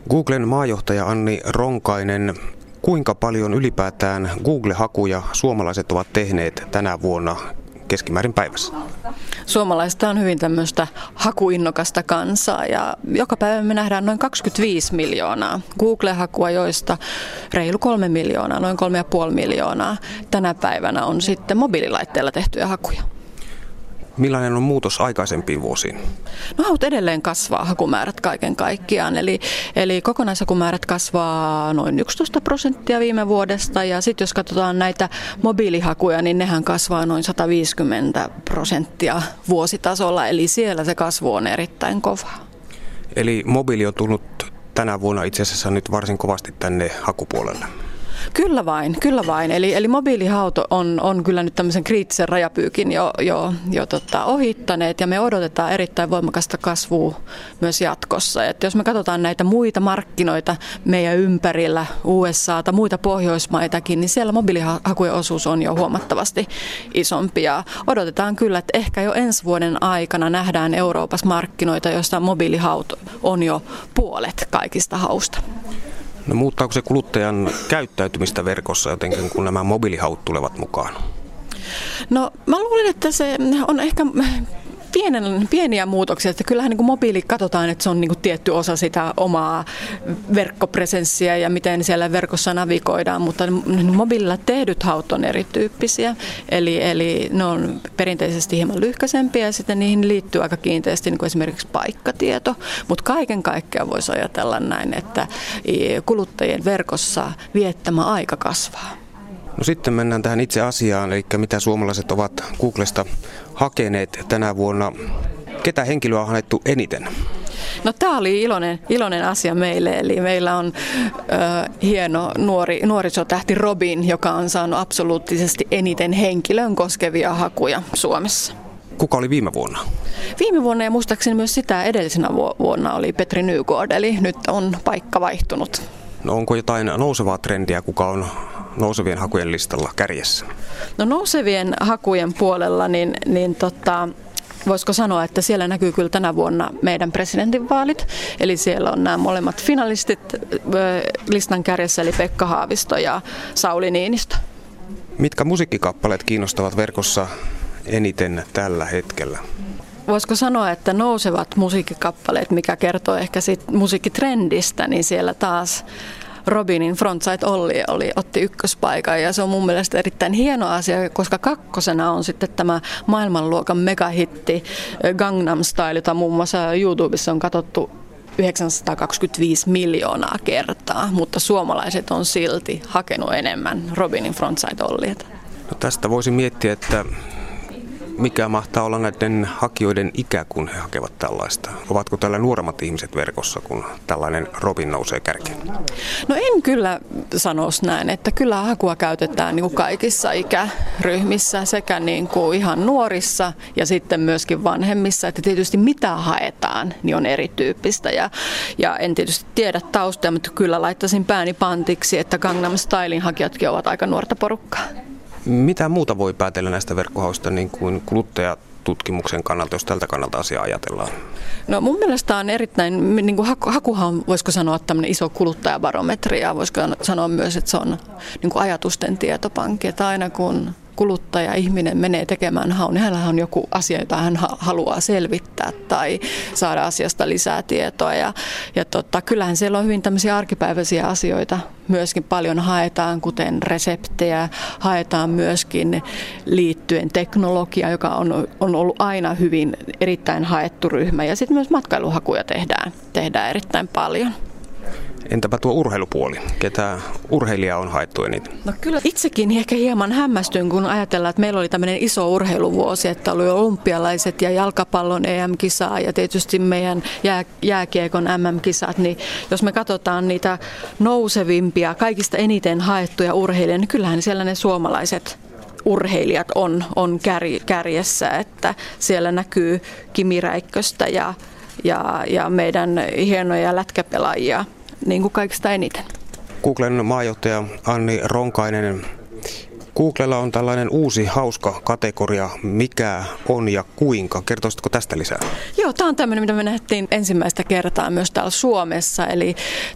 Googlen maajohtaja Anni Ronkainen, kuinka paljon ylipäätään Google-hakuja suomalaiset ovat tehneet tänä vuonna keskimäärin päivässä? Suomalaista on hyvin tämmöistä hakuinnokasta kansaa ja joka päivä me nähdään noin 25 miljoonaa Google-hakua, joista reilu 3 miljoonaa, noin 3,5 miljoonaa tänä päivänä on sitten mobiililaitteella tehtyjä hakuja. Millainen on muutos aikaisempiin vuosiin? No edelleen kasvaa hakumäärät kaiken kaikkiaan, eli kokonaishakumäärät kasvaa noin 11% viime vuodesta ja sitten jos katsotaan näitä mobiilihakuja, niin nehän kasvaa noin 150% vuositasolla, eli siellä se kasvu on erittäin kova. Eli mobiili on tullut tänä vuonna itse asiassa nyt varsin kovasti tänne hakupuolelle. Kyllä vain. Eli mobiilihauto on kyllä nyt tämmöisen kriittisen rajapyykin jo ohittaneet ja me odotetaan erittäin voimakasta kasvua myös jatkossa. Et jos me katsotaan näitä muita markkinoita meidän ympärillä, USAta, muita Pohjoismaitakin, niin siellä mobiilihakujen osuus on jo huomattavasti isompi. Ja odotetaan kyllä, että ehkä jo ensi vuoden aikana nähdään Euroopassa markkinoita, joista mobiilihauto on jo puolet kaikista hausta. No muuttaako se kuluttajan käyttäytymistä verkossa jotenkin, kun nämä mobiilihaut tulevat mukaan? No mä luulen, että se on ehkä pieniä muutoksia, että kyllähän niin kuin mobiili katsotaan, että se on niin kuin tietty osa sitä omaa verkkopresenssiä ja miten siellä verkossa navigoidaan, mutta mobiililla tehdyt haut on erityyppisiä, eli ne on perinteisesti hieman lyhkäisempiä ja sitten niihin liittyy aika kiinteästi niin kuin esimerkiksi paikkatieto, mutta kaiken kaikkiaan voisi ajatella näin, että kuluttajien verkossa viettämä aika kasvaa. No sitten mennään tähän itse asiaan, eli mitä suomalaiset ovat Googlesta hakeneet tänä vuonna. Ketä henkilöä on haettu eniten? No tämä oli iloinen asia meille, eli meillä on hieno nuorisotähti Robin, joka on saanut absoluuttisesti eniten henkilön koskevia hakuja Suomessa. Kuka oli viime vuonna? Viime vuonna ja muistaakseni myös sitä edellisenä vuonna oli Petri Nygård, eli nyt on paikka vaihtunut. No onko jotain nousevaa trendiä, kuka on nousevien hakujen listalla kärjessä? No nousevien hakujen puolella, voisiko sanoa, että siellä näkyy kyllä tänä vuonna meidän presidentinvaalit. Eli siellä on nämä molemmat finalistit listan kärjessä, eli Pekka Haavisto ja Sauli Niinistö. Mitkä musiikkikappaleet kiinnostavat verkossa eniten tällä hetkellä? Voisiko sanoa, että nousevat musiikkikappaleet, mikä kertoo ehkä siitä musiikkitrendistä, niin siellä taas Robinin Frontside Olli otti ykköspaikan ja se on mun mielestä erittäin hieno asia, koska kakkosena on sitten tämä maailmanluokan megahitti Gangnam Style, jota muun muassa YouTubessa on katsottu 925 miljoonaa kertaa, mutta suomalaiset on silti hakenut enemmän Robinin Frontside Ollia. No tästä voisi miettiä, että mikä mahtaa olla näiden hakijoiden ikä, kun he hakevat tällaista? Ovatko tällä nuoremmat ihmiset verkossa, kun tällainen Robin nousee kärkeen? No en kyllä sanoisi näin, että kyllä hakua käytetään niin kuin kaikissa ikäryhmissä sekä niin kuin ihan nuorissa ja sitten myöskin vanhemmissa. Että tietysti mitä haetaan, niin on erityyppistä ja en tietysti tiedä taustaa, mutta kyllä laittaisin pääni pantiksi, että Gangnam Stylen hakijatkin ovat aika nuorta porukkaa. Mitä muuta voi päätellä näistä verkkohausta niin kuin kuluttajatutkimuksen kannalta, jos tältä kannalta asiaa ajatellaan? No mun mielestä on erittäin, niin kuin hakuhan on, voisiko sanoa, tämmöinen iso kuluttajabarometri ja voisiko sanoa myös, että se on niin kuin ajatusten tietopankki, että aina kun kuluttaja, ihminen menee tekemään haun, niin hänellä on joku asia, jota hän haluaa selvittää tai saada asiasta lisää tietoa. Kyllähän siellä on hyvin tämmöisiä arkipäiväisiä asioita. Myöskin paljon haetaan, kuten reseptejä, haetaan myöskin liittyen teknologiaan, joka on ollut aina hyvin erittäin haettu ryhmä. Ja sitten myös matkailuhakuja tehdään erittäin paljon. Entäpä tuo urheilupuoli? Ketä urheilijaa on haettu eniten? No kyllä itsekin ehkä hieman hämmästyn, kun ajatellaan, että meillä oli tämmöinen iso urheiluvuosi, että oli olympialaiset ja jalkapallon EM-kisaa ja tietysti meidän jääkiekon MM-kisat, niin jos me katsotaan niitä nousevimpia, kaikista eniten haettuja urheilijoita, niin kyllähän siellä ne suomalaiset urheilijat on kärjessä, että siellä näkyy Kimi Räikköstä ja meidän hienoja lätkäpelaajia niin kuin kaikista eniten. Googlen maajohtaja Anni Ronkainen, Googlella on tällainen uusi hauska kategoria, mikä on ja kuinka. Kertoisitko tästä lisää? Joo, tämä on tämmöinen, mitä me nähtiin ensimmäistä kertaa myös täällä Suomessa. Eli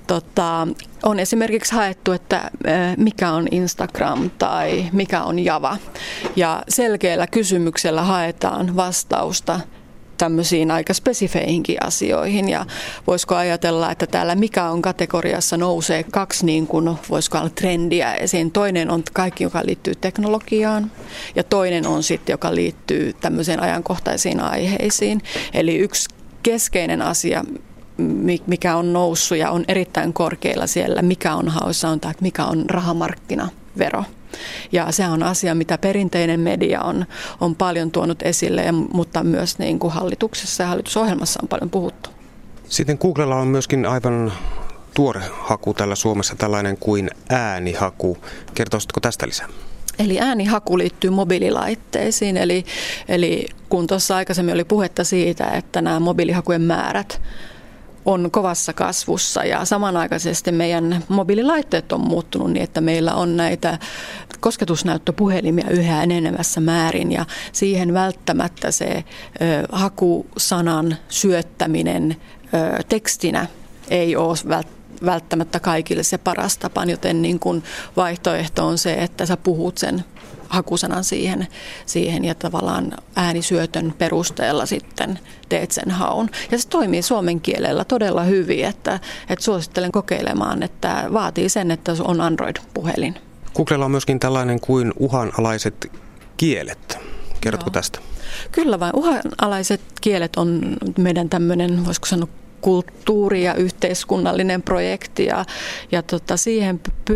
on esimerkiksi haettu, että mikä on Instagram tai mikä on Java. Ja selkeällä kysymyksellä haetaan vastausta tämmöisiin aika spesifeihinkin asioihin, ja voisiko ajatella, että täällä mikä on kategoriassa nousee kaksi niin kuin voisiko olla trendiä esiin. Toinen on kaikki, joka liittyy teknologiaan, ja toinen on sitten, joka liittyy tämmöiseen ajankohtaisiin aiheisiin. Eli yksi keskeinen asia, mikä on noussut ja on erittäin korkealla siellä, mikä on haussa, on tämä, mikä on rahamarkkinavero. Ja se on asia, mitä perinteinen media on paljon tuonut esille, mutta myös niin kuin hallituksessa ja hallitusohjelmassa on paljon puhuttu. Sitten Googlella on myöskin aivan tuore haku täällä Suomessa, tällainen kuin äänihaku. Kertoisitko tästä lisää? Eli äänihaku liittyy mobiililaitteisiin, eli kun tuossa aikaisemmin oli puhetta siitä, että nämä mobiilihakujen määrät on kovassa kasvussa ja samanaikaisesti meidän mobiililaitteet on muuttunut niin, että meillä on näitä kosketusnäyttöpuhelimia yhä enenevässä määrin ja siihen välttämättä se hakusanan syöttäminen tekstinä ei ole välttämättä kaikille se paras tapa, joten niin kuin vaihtoehto on se, että sä puhut sen hakusanan siihen ja tavallaan äänisyötön perusteella sitten teet sen haun. Ja se toimii suomen kielellä todella hyvin, että suosittelen kokeilemaan, että vaatii sen, että on Android-puhelin. Googlella on myöskin tällainen kuin uhanalaiset kielet. Kerrotko tästä? Kyllä vain. Uhanalaiset kielet on meidän tämmöinen, voisiko sanoa, kulttuuri- ja yhteiskunnallinen projekti ja siihen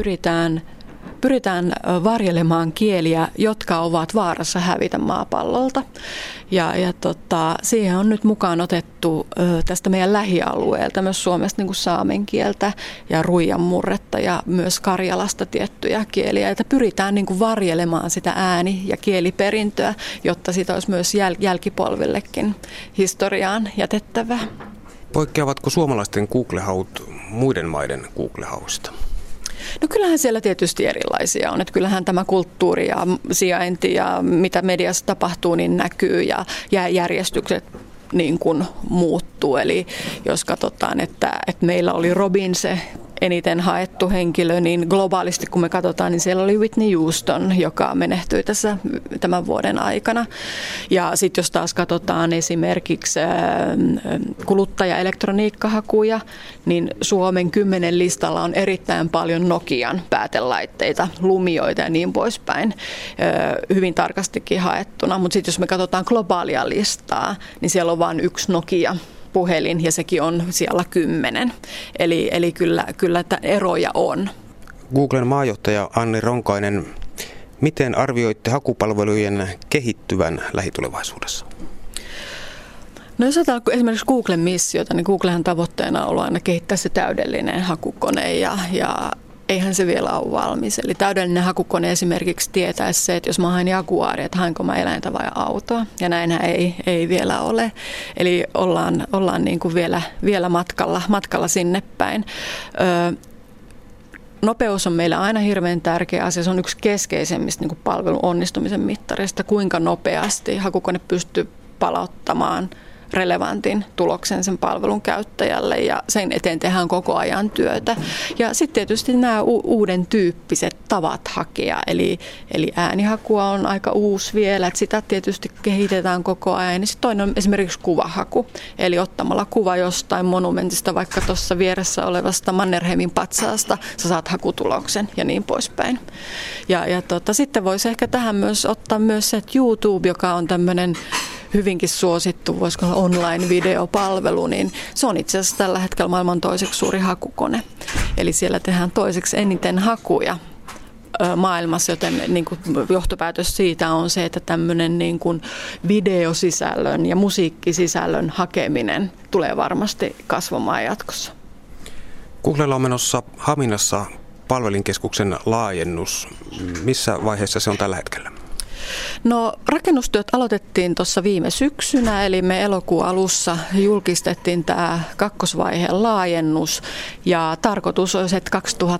pyritään varjelemaan kieliä, jotka ovat vaarassa hävitä maapallolta. Ja siihen on nyt mukaan otettu tästä meidän lähialueelta, myös Suomesta niin kuin saamen kieltä ja ruijan murretta ja myös Karjalasta tiettyjä kieliä. Että pyritään niin kuin varjelemaan sitä ääni- ja kieliperintöä, jotta sitä olisi myös jälkipolvillekin historiaan jätettävää. Poikkeavatko suomalaisten Google-haut muiden maiden Google-hauista? No kyllähän siellä tietysti erilaisia on. Että kyllähän tämä kulttuuri ja sijainti ja mitä mediassa tapahtuu, niin näkyy ja järjestykset niin kuin muuttuu. Eli jos katsotaan, että meillä oli Robin se eniten haettu henkilö, niin globaalisti kun me katsotaan, niin siellä oli Whitney Houston, joka menehtyi tässä tämän vuoden aikana. Ja sitten jos taas katsotaan esimerkiksi kuluttaja-elektroniikkahakuja, niin Suomen 10 listalla on erittäin paljon Nokian päätelaitteita, lumioita ja niin poispäin, hyvin tarkastikin haettuna. Mutta sitten jos me katsotaan globaalia listaa, niin siellä on vain yksi Nokia puhelin ja sekin on siellä 10. Eli kyllä eroja on. Googlen maajohtaja Anni Ronkainen, miten arvioitte hakupalvelujen kehittyvän lähitulevaisuudessa? No jos ajatellaan esimerkiksi Googlen missiota, niin Googlehan tavoitteena on ollut aina kehittää se täydellinen hakukone ja eihän se vielä ole valmis. Eli täydellinen hakukone esimerkiksi tietäisi se, että jos mä haen Jaguaria, että haenko mä eläintä vai autoa. Ja näinhän ei vielä ole. Eli ollaan niin kuin vielä matkalla sinne päin. Nopeus on meillä aina hirveän tärkeä asia. Se on yksi keskeisemmistä niin kuin palvelun onnistumisen mittarista, kuinka nopeasti hakukone pystyy palauttamaan relevantin tuloksen sen palvelun käyttäjälle ja sen eteen tehdään koko ajan työtä. Ja sitten tietysti nämä uuden tyyppiset tavat hakea, eli äänihakua on aika uusi vielä, että sitä tietysti kehitetään koko ajan. Ja sitten toinen on esimerkiksi kuvahaku, eli ottamalla kuva jostain monumentista, vaikka tuossa vieressä olevasta Mannerheimin patsaasta, sä saat hakutuloksen ja niin poispäin. Ja sitten voisi ehkä tähän myös ottaa myös se, että YouTube, joka on tämmöinen hyvinkin suosittu, voisiko olla online-videopalvelu, niin se on itse asiassa tällä hetkellä maailman toiseksi suuri hakukone. Eli siellä tehdään toiseksi eniten hakuja maailmassa, joten niin kuin johtopäätös siitä on se, että tämmöinen niin kuin videosisällön ja musiikkisisällön hakeminen tulee varmasti kasvamaan jatkossa. Googlella on menossa Haminassa palvelinkeskuksen laajennus. Missä vaiheessa se on tällä hetkellä? No rakennustyöt aloitettiin tuossa viime syksynä, eli me elokuun alussa julkistettiin tämä kakkosvaiheen laajennus ja tarkoitus olisi, että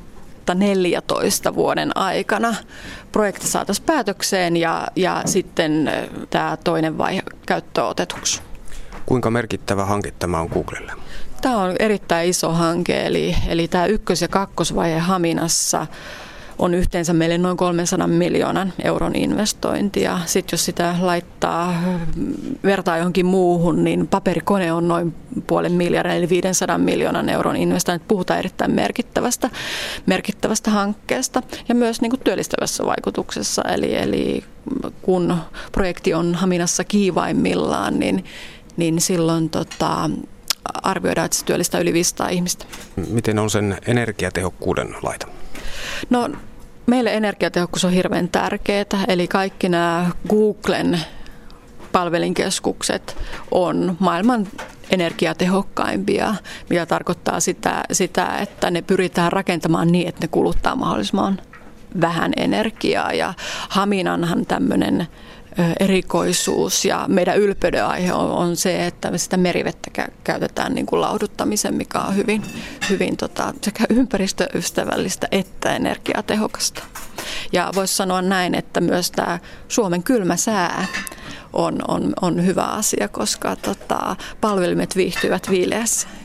2014 vuoden aikana projekti saataisiin päätökseen ja sitten tämä toinen vaihe käyttöön otetuksi. Kuinka merkittävä hanke tämä on Googlelle? Tämä on erittäin iso hanke, eli tämä ykkös- ja kakkosvaihe Haminassa on yhteensä meille noin 300 miljoonan euron investointi. Ja sitten jos sitä laittaa vertaa johonkin muuhun, niin paperikone on noin 500 miljoonan eli 500 miljoonan euron investointi. Puhutaan erittäin merkittävästä hankkeesta ja myös niin kuin työllistävässä vaikutuksessa. Eli kun projekti on Haminassa kiivaimmillaan, niin silloin arvioidaan, että se työllistää yli 500 ihmistä. Miten on sen energiatehokkuuden laita? No, meille energiatehokkuus on hirveän tärkeää, eli kaikki nämä Googlen palvelinkeskukset on maailman energiatehokkaimpia, mikä tarkoittaa sitä, että ne pyritään rakentamaan niin, että ne kuluttaa mahdollisimman vähän energiaa. Ja Haminanhan tämmöinen erikoisuus ja meidän ylpeyden aihe on se, että sitä merivettä käytetään niin kuin lauhduttamiseen, mikä on hyvin sekä ympäristöystävällistä että energiatehokasta. Ja voisi sanoa näin, että myös tämä Suomen kylmä sää on hyvä asia, koska palvelimet viihtyvät viileässä.